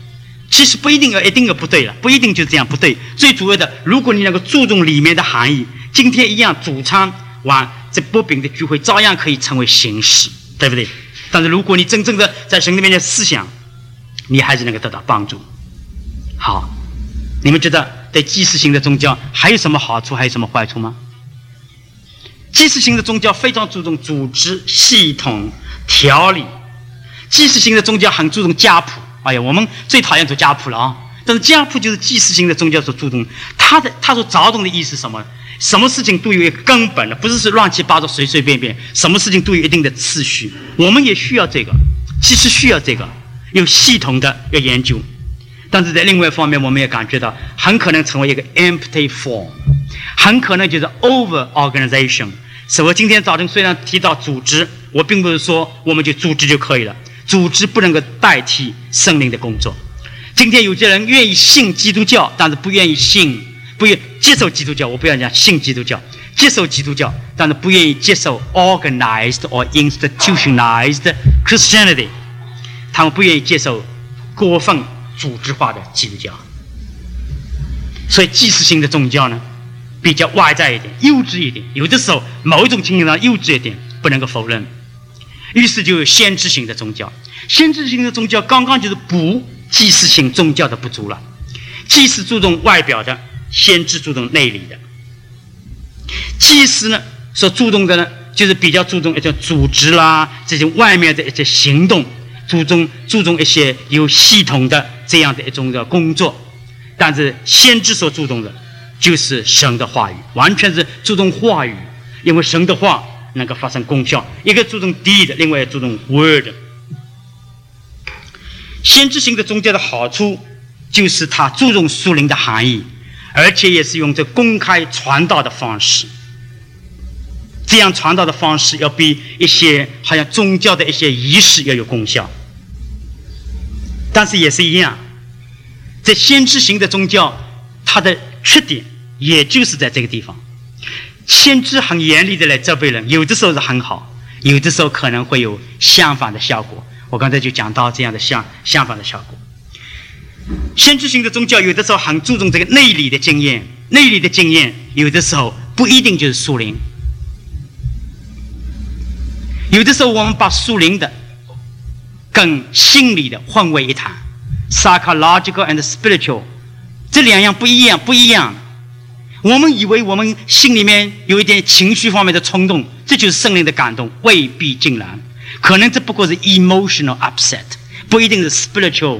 其实不一定要不对了，不一定就这样不对。最主要的，如果你能够注重里面的含义，今天一样主餐完这薄饼的聚会照样可以成为形式，对不对？但是如果你真正的在神里面的思想，你还是能够得到帮助。好，你们觉得对祭祀型的宗教还有什么好处，还有什么坏处吗？祭祀型的宗教非常注重组织、系统、条理。祭祀型的宗教很注重家谱。哎呀，我们最讨厌做家谱了啊！但是家谱就是祭祀型的宗教所注重，他所着重的意思是什么？什么事情都有一个根本的，不是乱七八糟随随便便，什么事情都有一定的次序。我们也需要这个，其实需要这个，有系统的要研究。但是在另外一方面，我们也感觉到很可能成为一个 empty form， 很可能就是 over organization。所以我今天早晨虽然提到组织，我并不是说我们就组织就可以了，组织不能够代替圣灵的工作。今天有些人愿意信基督教，但是不愿意接受基督教。我不要讲信基督教，接受基督教，但是不愿意接受 organized or institutionalized Christianity。他们不愿意接受过分组织化的基督教。所以祭祀型的宗教呢，比较外在一点，幼稚一点，有的时候某一种情形上幼稚一点，不能够否认。于是就有先知型的宗教。先知型的宗教刚刚就是补祭祀型宗教的不足了。祭祀注重外表的，先知注重内里的。祭祀呢所注重的呢，就是比较注重一些组织啦，这些外面的一些行动，注重一些有系统的这样的一种的工作。但是先知所注重的就是神的话语，完全是注重话语，因为神的话能够发生功效。一个注重 deed， 另外也注重 word。 先知型的宗教的好处就是它注重属灵的含义，而且也是用这公开传道的方式。这样传道的方式要比一些好像宗教的一些仪式要有功效。但是也是一样，这先知型的宗教它的缺点也就是在这个地方。先知很严厉的来责备人，有的时候是很好，有的时候可能会有相反的效果。我刚才就讲到这样的相反的效果。先知型的宗教有的时候很注重这个内里的经验，内里的经验有的时候不一定就是属灵。有的时候我们把属灵的跟心理的混为一谈 ，psychological and spiritual， 这两样不一样。我们以为我们心里面有一点情绪方面的冲动，这就是圣灵的感动，未必尽然。可能这不过是 emotional upset， 不一定是 spiritual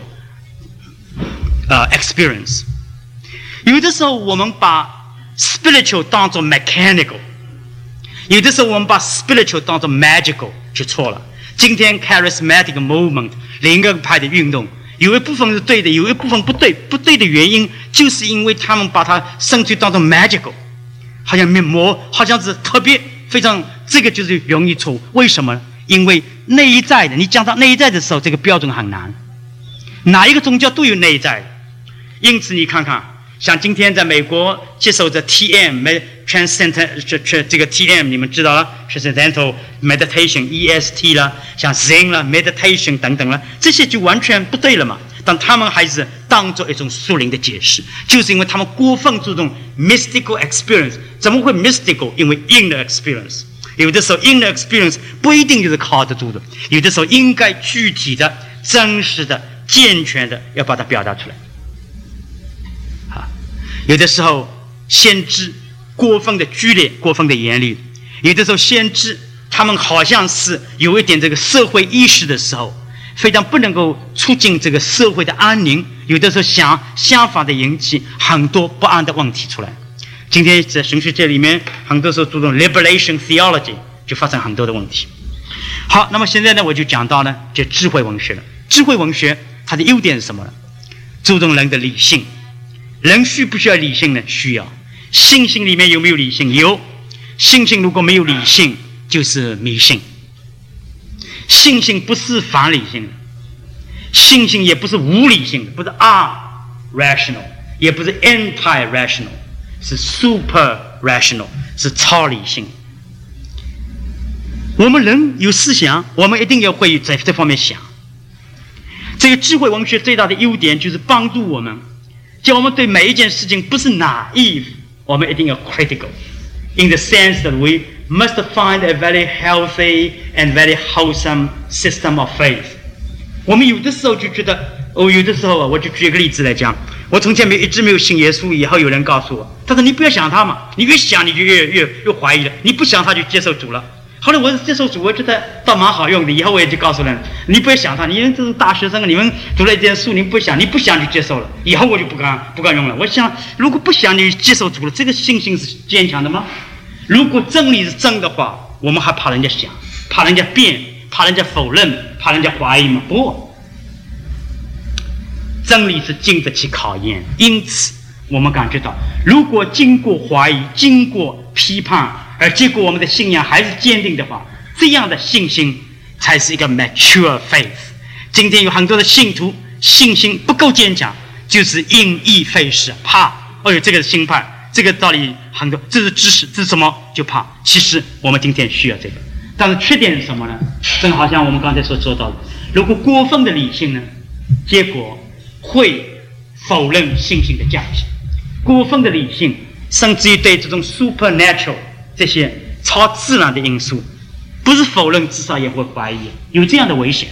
experience。有的时候我们把 spiritual 当作 mechanical， 有的时候我们把 spiritual 当作 magical， 就错了。今天 charismatic movement 灵恩派的运动，有一部分是对的，有一部分不对。不对的原因就是因为他们把它甚至当作 magical， 好像面膜，好像是特别非常，这个就是容易错误。为什么？因为内在的，你讲到内在的时候，这个标准很难。哪一个宗教都有内在的，因此你看看，像今天在美国接受着 TM Transcendental 这个 TM 你们知道了 Transcendental Meditation EST 啦，像 Zen 啦 Meditation 等等啦，这些就完全不对了嘛。但他们还是当作一种属灵的解释，就是因为他们过分注重 mystical experience。怎么会 mystical？ 因为 inner experience。有的时候 inner experience 不一定就是靠得住的，有的时候应该具体的、真实的、健全的要把它表达出来。有的时候先知过分的剧烈、过分的严厉，有的时候先知他们好像是有一点这个社会意识的时候，非常不能够促进这个社会的安宁，有的时候相反的引起很多不安的问题出来。今天在神学界里面，很多时候注重 liberation theology， 就发生很多的问题。好，那么现在呢，我就讲到呢，就智慧文学了。智慧文学它的优点是什么呢？注重人的理性。人需不需要理性呢？需要。信心里面有没有理性？有。信心如果没有理性，就是迷信。信心不是反理性的，信心也不是无理性的，不是 rational， 也不是 anti-rational， 是 super rational， 是超理性。我们人有思想，我们一定要会在这方面想。 这个智慧文学最大的优点就是帮助我们，叫我们对每一件事情不是 naive， 我们一定要 critical，in the sense that we must find a very healthy and very wholesome system of faith。我们有的时候就觉得，有的时候我就举一个例子来讲，我从前一直没有信耶稣，以后有人告诉我，他说你不要想他嘛，你越想你就越怀疑了，你不想他就接受主了。后来我接受主，我觉得倒蛮好用的，以后我也就告诉人，你不要想他，你们这是大学生，你们读了一点书，你不想就接受了，以后我就不敢用了。我想，如果不想你接受主了，这个信心是坚强的吗？如果真理是真的话，我们还怕人家想，怕人家变，怕人家否认，怕人家怀疑吗？不，真理是经得起考验。因此我们感觉到，如果经过怀疑，经过批判，而结果我们的信仰还是坚定的话，这样的信心才是一个 mature faith。 今天有很多的信徒信心不够坚强，就是因噎废食，怕这个心派，这个道理很多，这是知识，这是什么就怕。其实我们今天需要这个，但是缺点是什么呢？正好像我们刚才所说到的，如果过分的理性呢，结果会否认信心的价值。过分的理性甚至于对这种 supernatural 这些超自然的因素不是否认，至少也会怀疑，有这样的危险。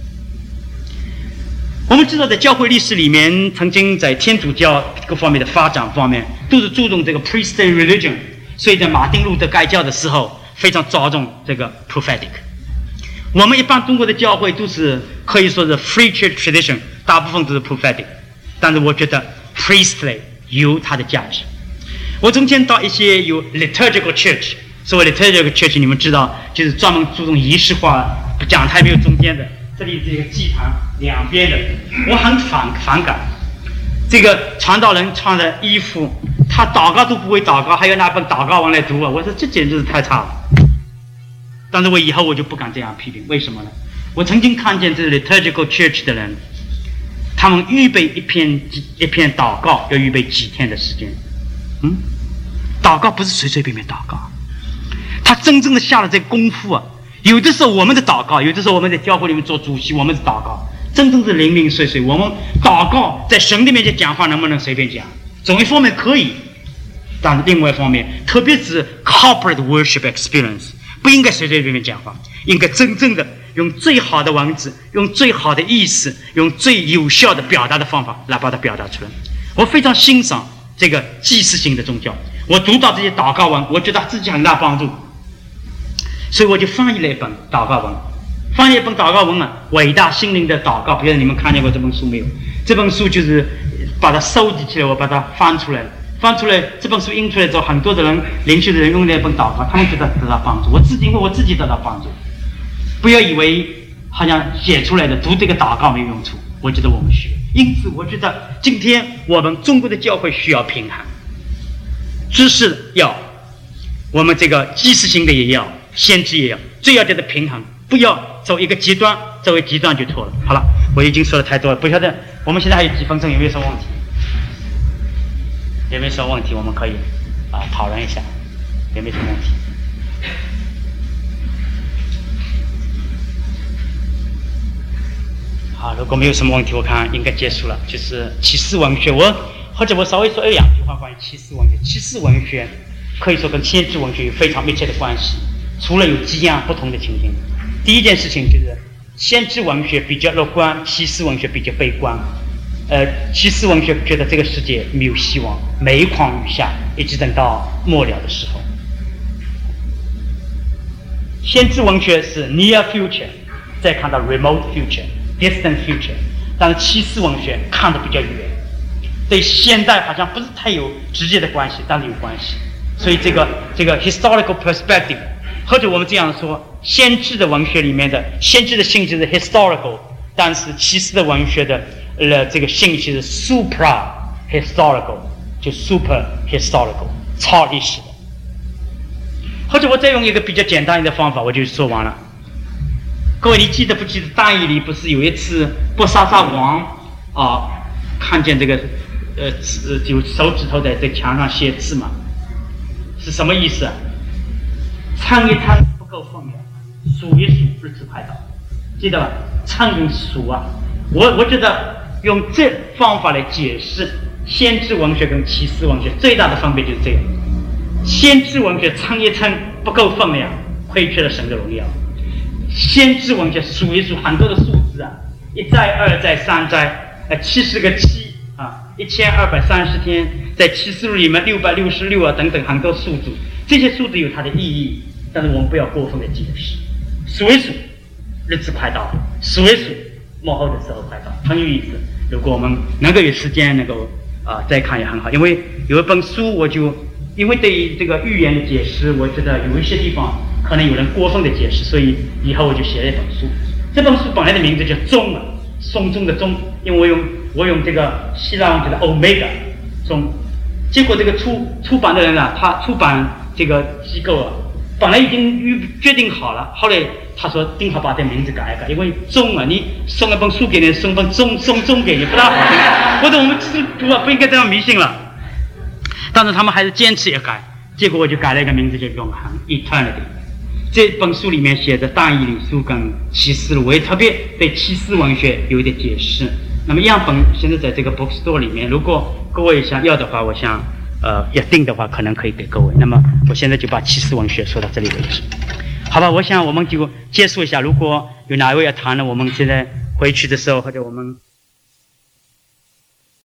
我们知道在教会历史里面，曾经在天主教各方面的发展方面都是注重这个 priestly religion， 所以在马丁路德改教的时候非常着重这个 prophetic。 我们一般中国的教会都是可以说是 free church tradition， 大部分都是 prophetic， 但是我觉得 priestly 有它的价值。我从前到一些有 liturgical church， 所谓 liturgical church 你们知道，就是专门注重仪式化，讲台没有中间的，这里是一个祭坛两边的，我很反感这个传道人穿的衣服，他祷告都不会祷告，还要拿本祷告文来读啊！我说这简直是太差了。但是我以后我就不敢这样批评，为什么呢？我曾经看见这 liturgical church 的人，他们预备一篇祷告要预备几天的时间。祷告不是随随便便祷告，他真正的下了这个功夫啊。有的时候我们的祷告，有的时候我们在教会里面做主席，我们的祷告真正是零零碎碎。我们祷告在神的面前讲话能不能随便讲？总一方面可以，但是另外一方面，特别是 corporate worship experience， 不应该随随便便讲话，应该真正的用最好的文字，用最好的意思，用最有效的表达的方法来把它表达出来。我非常欣赏这个祭祀型的宗教，我读到这些祷告文，我觉得自己很大帮助，所以我就翻译了一本祷告文。翻译一本祷告文啊，伟大心灵的祷告，不知道你们看见过这本书没有？这本书就是把它收集起来，我把它翻出来了。翻出来这本书印出来之后，很多的人领袖的人用那本祷告，他们觉得得到帮助。因为我自己得到帮助。不要以为好像写出来的读这个祷告没有用处，我觉得我们需要。因此我觉得今天我们中国的教会需要平衡，知识要，我们这个祭祀型的也要，先知也要，最要的平衡，不要走一个极端，走一个极端就错了。好了，我已经说的太多了，不晓得我们现在还有几分钟，有没有什么问题？有没有什么问题？我们可以讨论一下，有没有什么问题？好，如果没有什么问题，我看应该结束了。就是启示文学，或者我稍微说2句话关于启示文学。启示文学可以说跟先知文学有非常密切的关系，除了有几样不同的情形。第一件事情就是先知文学比较乐观，启示文学比较悲观。启示文学觉得这个世界没有希望，每况愈下，一直等到末了的时候。先知文学是 near future， 再看到 remote future、distant future， 但是启示文学看得比较远，对现代好像不是太有直接的关系，但是有关系。所以这个 historical perspective， 或者我们这样说，先知的文学里面的先知的性质是 historical， 但是启示的文学的这个性质是 supra historical， 就 super historical， 超历史的。或者我再用一个比较简单的方法，我就说完了。各位，你记得不记得但以理不是有一次波沙沙王看见这个有手指头在这墙上写字嘛？是什么意思啊？称一称不够分量，数一数日子快到，记得吧？称跟数啊， 我觉得用这方法来解释先知文学跟启示文学最大的分别就是这个：先知文学撑一撑不够分量，亏缺了神的荣耀；先知文学数一数很多的数字啊，一载、二载、三载，70个7啊，1230天，在启示录里面666啊等等很多数字，这些数字有它的意义，但是我们不要过分的解释。数一数，日子快到了；数一数，末后的时候快到，很有意思。如果我们能够有时间能够再看也很好，因为有一本书我就因为对于这个预言的解释，我觉得有一些地方可能有人过分的解释，所以以后我就写了一本书。这本书本来的名字叫钟啊，松中的钟，因为我用这个希腊文叫做 omega 钟。结果这个出版的人啊，他出版这个机构啊，本来已经决定好了，后来他说定好把这名字改一改，因为钟啊，你送一本书给你，送本钟给你，不大好听。或者我们基督徒啊，不应该这样迷信了。但是他们还是坚持也改，结果我就改了一个名字叫永恒 eternity。这本书里面写着但以理书跟启示录，我也特别对启示文学有一点解释。那么样本现在在这个 bookstore 里面，如果各位想要的话，我想要订的话，可能可以给各位。那么我现在就把启示文学说到这里为止，好吧？我想我们就结束一下。如果有哪一位要谈了，我们现在回去的时候，或者我们